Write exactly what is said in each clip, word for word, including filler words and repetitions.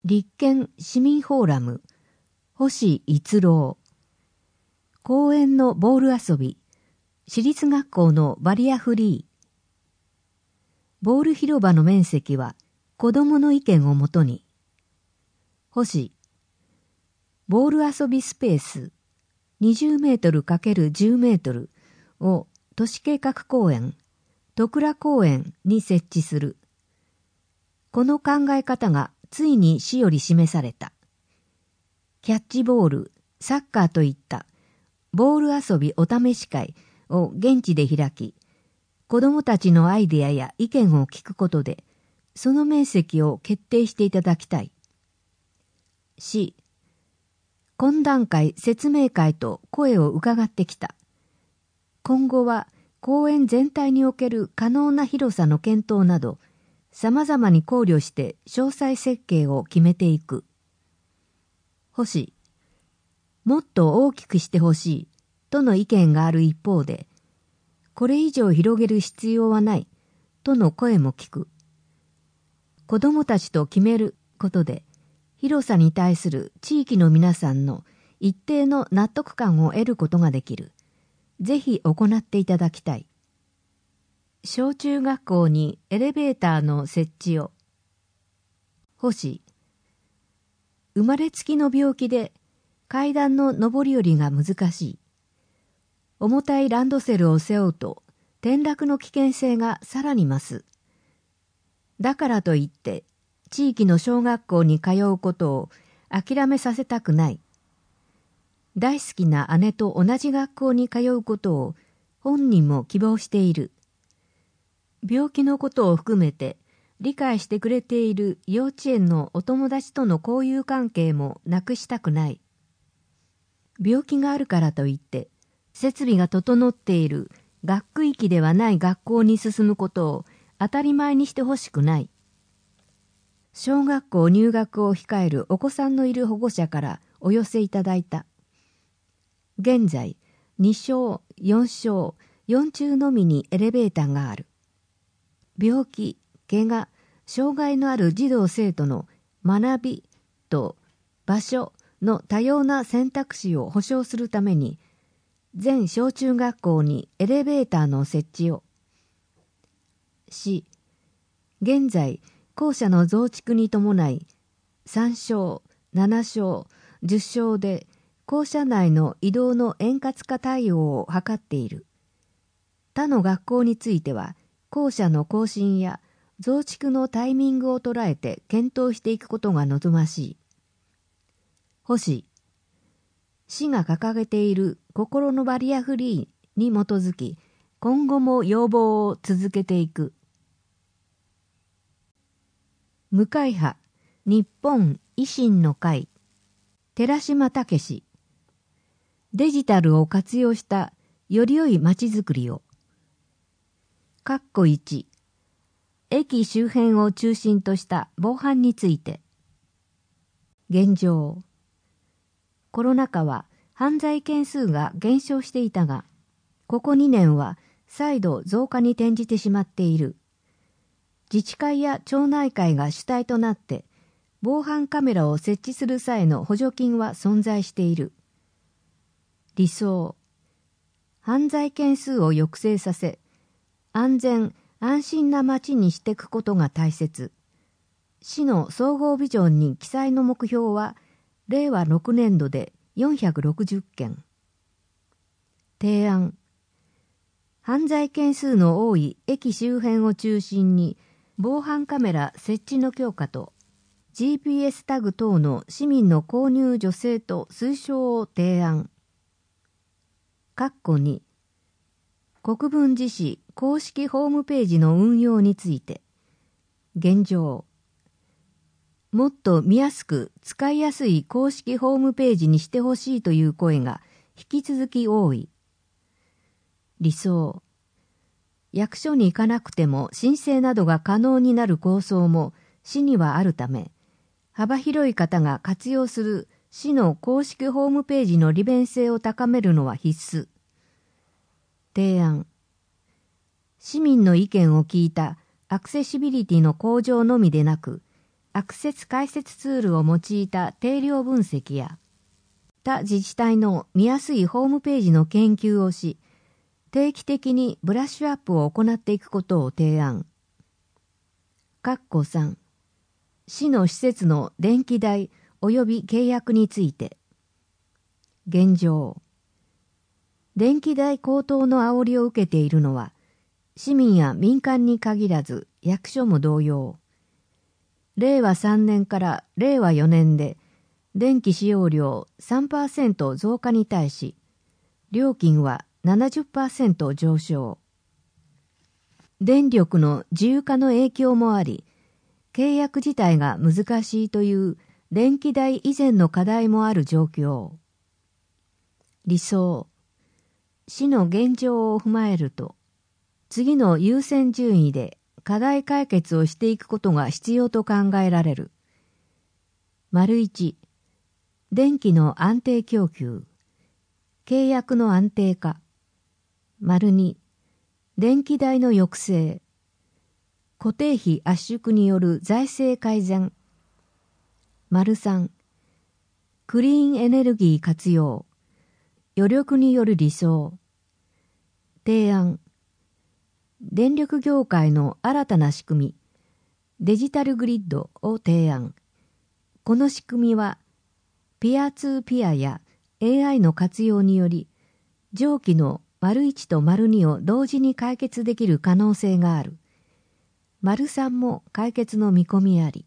立憲市民フォーラム、星逸郎。公園のボール遊び、私立学校のバリアフリー。ボール広場の面積は子どもの意見をもとに。星、ボール遊びスペースにじゅうメートルかけるじゅうメートルを都市計画公園、戸倉公園に設置する。この考え方がついに市より示された。キャッチボール、サッカーといったボール遊びお試し会を現地で開き、子どもたちのアイデアや意見を聞くことで、その面積を決定していただきたい。市、懇談会、説明会と声を伺ってきた。今後は公園全体における可能な広さの検討など、様々に考慮して詳細設計を決めていく。星、もっと大きくしてほしいとの意見がある一方で、これ以上広げる必要はないとの声も聞く。子どもたちと決めることで、広さに対する地域の皆さんの一定の納得感を得ることができる。ぜひ行っていただきたい。小中学校にエレベーターの設置を。星、生まれつきの病気で階段の上り下りが難しい。重たいランドセルを背負うと転落の危険性がさらに増す。だからといって地域の小学校に通うことを諦めさせたくない。大好きな姉と同じ学校に通うことを本人も希望している。病気のことを含めて理解してくれている幼稚園のお友達との交友関係もなくしたくない。病気があるからといって設備が整っている学区域ではない学校に進むことを当たり前にしてほしくない。小学校入学を控えるお子さんのいる保護者からお寄せいただいた。現在に小、よん小、よん中のみにエレベーターがある。病気、怪我、障害のある児童生徒の学びと場所の多様な選択肢を保障するために、全小中学校にエレベーターの設置を。市、現在校舎の増築に伴いさん小、なな小、じゅっ小で校舎内の移動の円滑化対応を図っている。他の学校については校舎の更新や増築のタイミングを捉えて検討していくことが望ましい。星、市が掲げている心のバリアフリーに基づき、今後も要望を続けていく。無会派、日本維新の会、寺島武史。デジタルを活用したより良いまちづくりを。括弧いち、駅周辺を中心とした防犯について。現状、コロナ禍は犯罪件数が減少していたが、ここにねんは再度増加に転じてしまっている。自治会や町内会が主体となって防犯カメラを設置する際の補助金は存在している。理想、犯罪件数を抑制させ、安全・安心な街にしていくことが大切。市の総合ビジョンに記載の目標は、れいわろくねんどでよんひゃくろくじゅっけん。提案、犯罪件数の多い駅周辺を中心に防犯カメラ設置の強化と ジーピーエス タグ等の市民の購入助成と推奨を提案。括弧に、国分寺市公式ホームページの運用について、現状、もっと見やすく使いやすい公式ホームページにしてほしいという声が引き続き多い。理想、役所に行かなくても申請などが可能になる構想も市にはあるため、幅広い方が活用する市の公式ホームページの利便性を高めるのは必須。提案、市民の意見を聞いたアクセシビリティの向上のみでなく、 アクセス解説ツールを用いた定量分析や、他自治体の見やすいホームページの研究をし、定期的にブラッシュアップを行っていくことを提案。括弧さん、市の施設の電気代及び契約について。現状。電気代高騰の煽りを受けているのは、市民や民間に限らず役所も同様。れいわさんねんかられいわよねんで電気使用量 さんパーセント 増加に対し、料金は ななじゅっパーセント 上昇。電力の自由化の影響もあり、契約自体が難しいという電気代以前の課題もある状況。理想。市の現状を踏まえると、次の優先順位で課題解決をしていくことが必要と考えられる。丸一、電気の安定供給。契約の安定化。丸二、電気代の抑制。固定費圧縮による財政改善。丸三、クリーンエネルギー活用。余力による理想。提案。電力業界の新たな仕組み、デジタルグリッドを提案。この仕組みは、ピアツーピアや エーアイ の活用により、上記の丸いちと丸にを同時に解決できる可能性がある。丸さんも解決の見込みあり。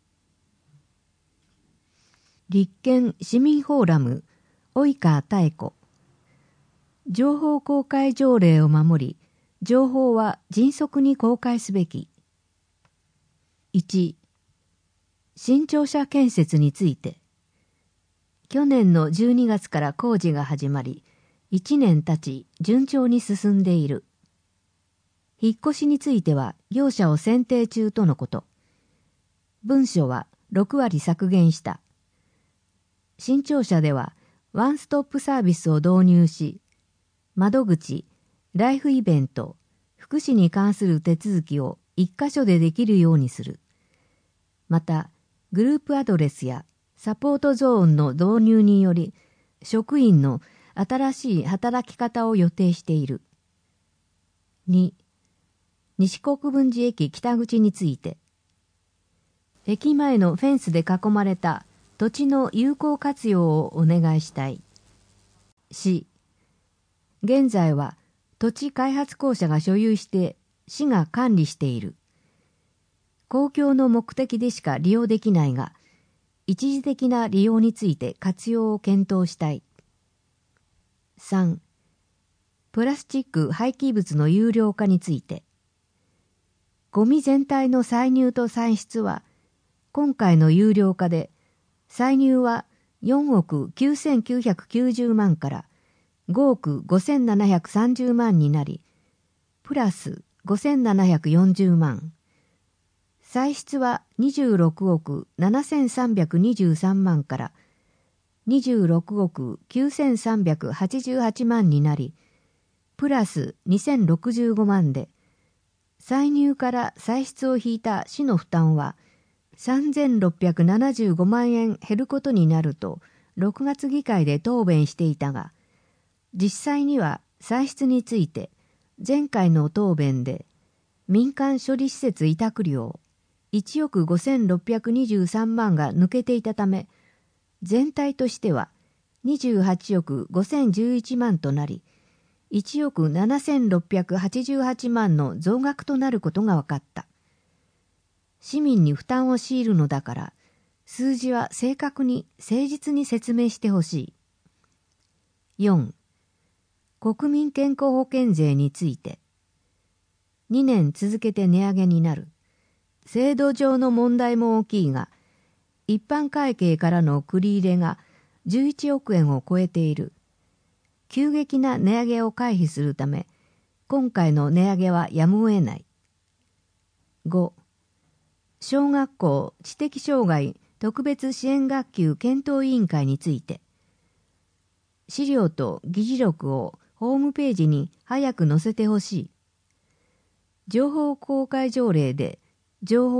立憲市民フォーラム、及川妙子。情報公開条例を守り、情報は迅速に公開すべき。いち、新庁舎建設について。去年のじゅうにがつから工事が始まり、いちねん経ち順調に進んでいる。引っ越しについては業者を選定中とのこと。文書はろくわり削減した。新庁舎ではワンストップサービスを導入し、窓口、ライフイベント、福祉に関する手続きを一箇所でできるようにする。また、グループアドレスやサポートゾーンの導入により、職員の新しい働き方を予定している。に、西国分寺駅北口について。駅前のフェンスで囲まれた土地の有効活用をお願いしたい。し、現在は土地開発公社が所有して市が管理している。公共の目的でしか利用できないが、一時的な利用について活用を検討したい。さん、プラスチック廃棄物の有料化について。ゴミ全体の歳入と歳出は、今回の有料化で、歳入はよんおくきゅうせんきゅうひゃくきゅうじゅうまんからごおくごせんななひゃくさんじゅうまんになり、プラスごせんななひゃくよんじゅうまん。歳出はにじゅうろくおくななせんさんびゃくにじゅうさんまんからにじゅうろくおくきゅうせんさんびゃくはちじゅうはちまんになり、プラスにせんろくじゅうごまんで、歳入から歳出を引いた市の負担はさんぜんろっぴゃくななじゅうごまんえん減ることになるとろくがつ議会で答弁していたが、実際には歳出について前回の答弁で民間処理施設委託料いちおくごせんろっぴゃくにじゅうさんまんが抜けていたため、全体としてはにじゅうはちおくごせんじゅういちまんとなり、いちおくななせんろっぴゃくはちじゅうはちまんの増額となることが分かった。市民に負担を強いるのだから、数字は正確に誠実に説明してほしい。よん、国民健康保険税について。にねん続けて値上げになる。制度上の問題も大きいが、一般会計からの繰り入れがじゅういちおくえんを超えている。急激な値上げを回避するため、今回の値上げはやむを得ない。ご、小学校知的障害特別支援学級検討委員会について、資料と議事録をホームページに早く載せてほしい。情報公開条例で、情報は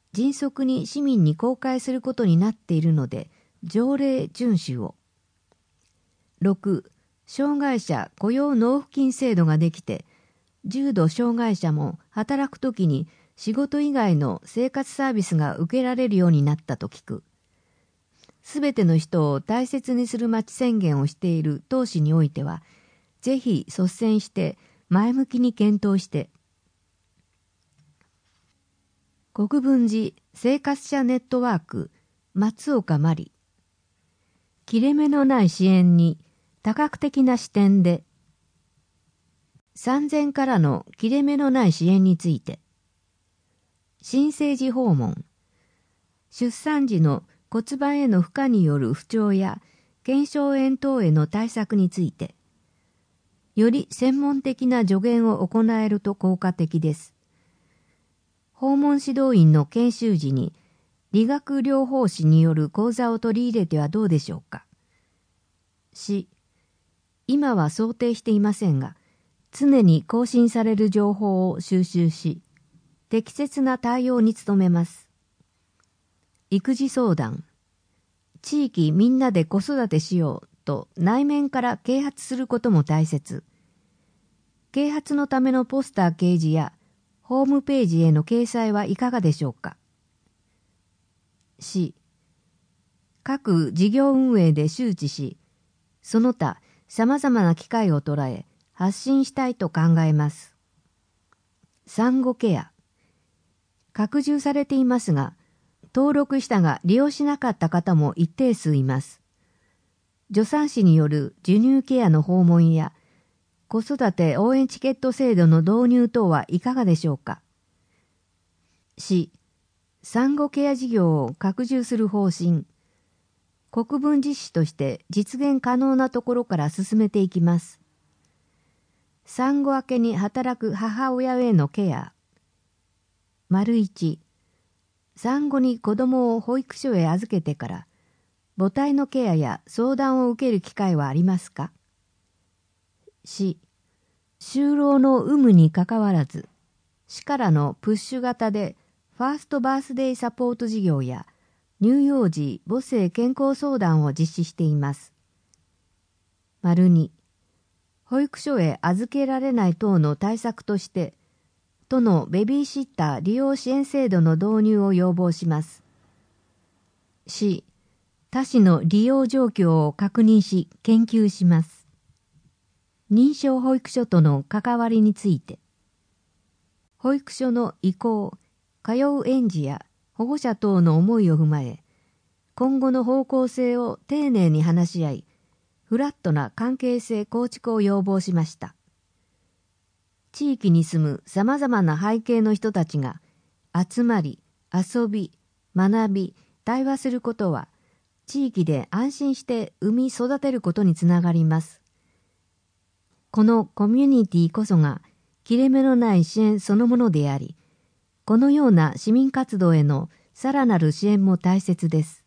迅速に市民に公開することになっているので、条例遵守を。ろく、障害者雇用納付金制度ができて、重度障害者も働くときに仕事以外の生活サービスが受けられるようになったと聞く。すべての人を大切にする町宣言をしている当市においては、ぜひ率先して前向きに検討して。国分寺生活者ネットワーク松岡真理。切れ目のない支援に多角的な視点で。産前からの切れ目のない支援について。新生児訪問。出産時の骨盤への負荷による不調や腱鞘炎等への対策について。より専門的な助言を行えると効果的です。訪問指導員の研修時に理学療法士による講座を取り入れてはどうでしょうか。し、今は想定していませんが、常に更新される情報を収集し、適切な対応に努めます。育児相談。地域みんなで子育てしようと内面から啓発することも大切。啓発のためのポスター掲示やホームページへの掲載はいかがでしょうか。し、各事業運営で周知し、その他様々な機会を捉え発信したいと考えます。産後ケア。拡充されていますが、登録したが利用しなかった方も一定数います。助産師による授乳ケアの訪問や子育て応援チケット制度の導入等はいかがでしょうか。し、産後ケア事業を拡充する方針。国分実施として実現可能なところから進めていきます。産後明けに働く母親へのケア。丸一、産後に子供を保育所へ預けてから母体のケアや相談を受ける機会はありますか。し、就労の有無にかかわらず、市からのプッシュ型でファーストバースデーサポート事業や乳幼児母性健康相談を実施しています。丸に、保育所へ預けられない等の対策として、都のベビーシッター利用支援制度の導入を要望します。し、他市の利用状況を確認し研究します。認証保育所との関わりについて、保育所の意向、通う園児や保護者等の思いを踏まえ、今後の方向性を丁寧に話し合い、フラットな関係性構築を要望しました。地域に住む様々な背景の人たちが集まり、遊び、学び、対話することは、地域で安心して生み育てることにつながります。このコミュニティこそが切れ目のない支援そのものであり、このような市民活動へのさらなる支援も大切です。